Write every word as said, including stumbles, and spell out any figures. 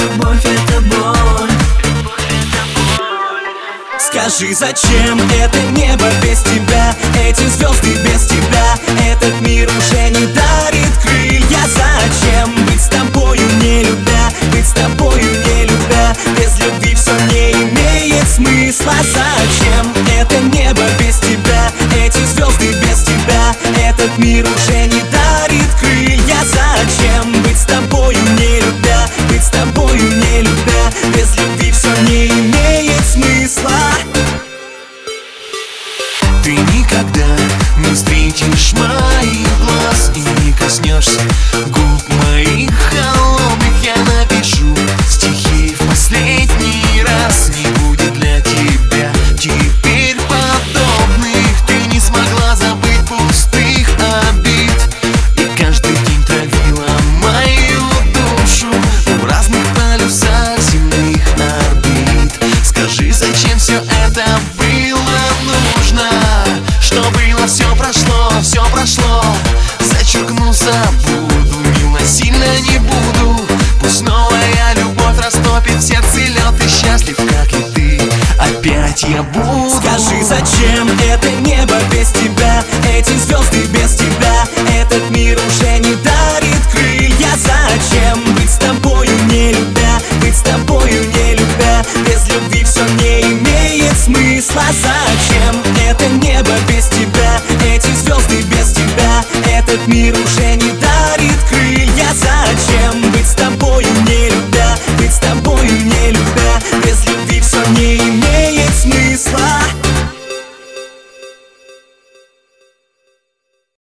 любовь — это боль. Скажи, зачем это небо без тебя, эти звезды без тебя, этот мир уже не дарит крылья? Зачем быть с тобою, не любя, быть с тобою, не любя? Без любви все не имеет смысла. Зачем это небо без тебя, эти звезды без тебя, этот мир уже не дарит крылья? Зачем быть с тобою, не любя, быть с тобою, не любя? Без любви все не имеет смысла. Ты никогда не встретишь моих глаз и не коснешься губ моих холодных. Я напишу стихи в последний раз. Не будет для тебя теперь подобных. Ты не смогла забыть пустых обид и каждый день травила мою душу в разных полюсах земных орбит. Скажи, зачем все это было нужно? Что было, все прошло, все прошло. Зачеркну, забуду, милосильно не буду. Пусть новая любовь растопит в сердце лед. Ты счастлив, как и ты, опять я буду. Скажи, зачем это небо без тебя, эти звезды без тебя, этот мир уже не дарит крылья? Зачем быть с тобою, не любя, быть с тобою, не любя? Без любви все не имеет смысла.